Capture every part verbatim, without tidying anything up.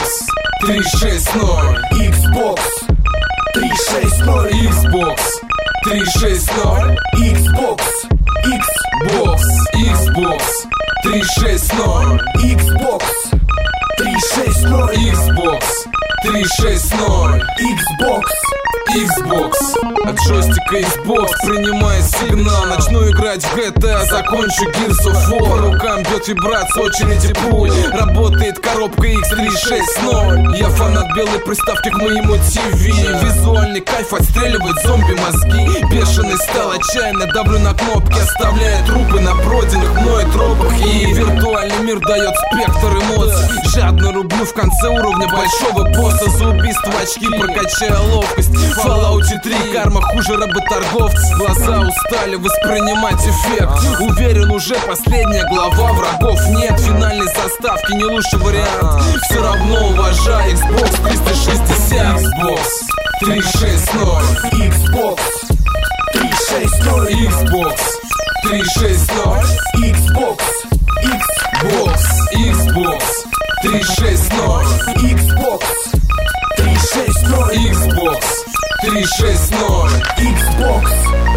Xbox три шесть ноль, Xbox три шесть ноль, Xbox три шесть ноль, Xbox, Xbox, Xbox три шесть ноль, Xbox три шесть ноль, Xbox три шесть ноль, Xbox. Xbox. От джойстика Xbox принимает сигнал. Начну играть в джи ти эй, закончу Gears of War. По рукам бьет вибрация, очереди пуль. Работает коробка икс три шесть ноль. Я фанат белой приставки к моему ТВ. Визуальный кайф отстреливает зомби мозги. Бешеный стал, отчаянно давлю на кнопки, оставляя трупы на пройденных мной тропах. И виртуальный мир дает спектр эмоций. Жадно рублю в конце уровня большого босса за убийство очки, прокачая ловкость. В Fallout три карма хуже работорговца. Глаза устали воспринимать эффект. Уверен, уже последняя глава, врагов нет. Финальной заставки не лучший вариант. Все равно уважаю Xbox триста шестьдесят. Xbox три шесть ноль, Xbox три шесть ноль, Xbox три шесть ноль, Xbox, Xbox, Xbox три шесть ноль, Xbox три шесть ноль, Xbox три шесть ноль, Xbox.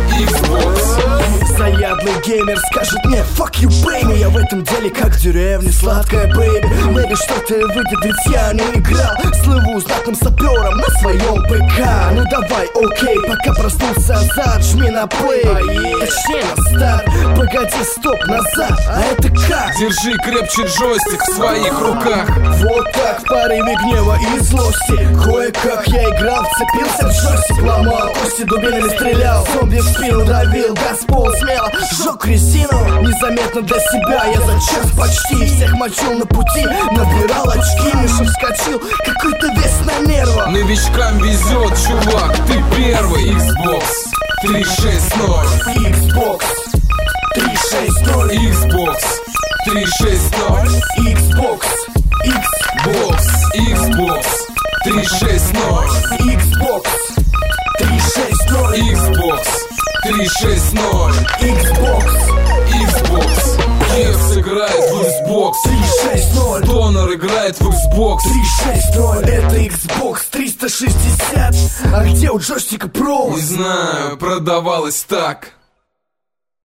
Xbox. Заядлый геймер скажет мне fuck you baby. Я в этом деле как в деревне, сладкая бэйби. Maybe что-то выйдет, ведь я не играл. Слыву знатным сапером на своем ПК. Ну давай, окей, пока проснулся азарт, жми на плей, точнее на старт. Погоди, стоп, назад, а это как? Держи крепче джойстик в своих руках. Вот так, в порыве гнева и злости. Кое-как я играл, вцепился в джойстик, ломал кости, дубинами стрелял, зомби в спину давил, газ пол смело сжег резину. Незаметно для себя я за час почти всех мочил на пути, набирал очки, Миша вскочил, какой-то вес на нервах. Новичкам везет, чувак, ты первый. Xbox три шесть ноль, Xbox три шесть ноль, Xbox три шесть ноль, Xbox, Xbox, Xbox три шесть ноль, Xbox три шесть ноль, Xbox три шесть ноль, Xbox Xbox. Кевс играет в Xbox три шесть ноль, Донор играет в Xbox три шесть ноль. Это Xbox триста шестьдесят. А где у джойстика провод? Не знаю, продавалось так.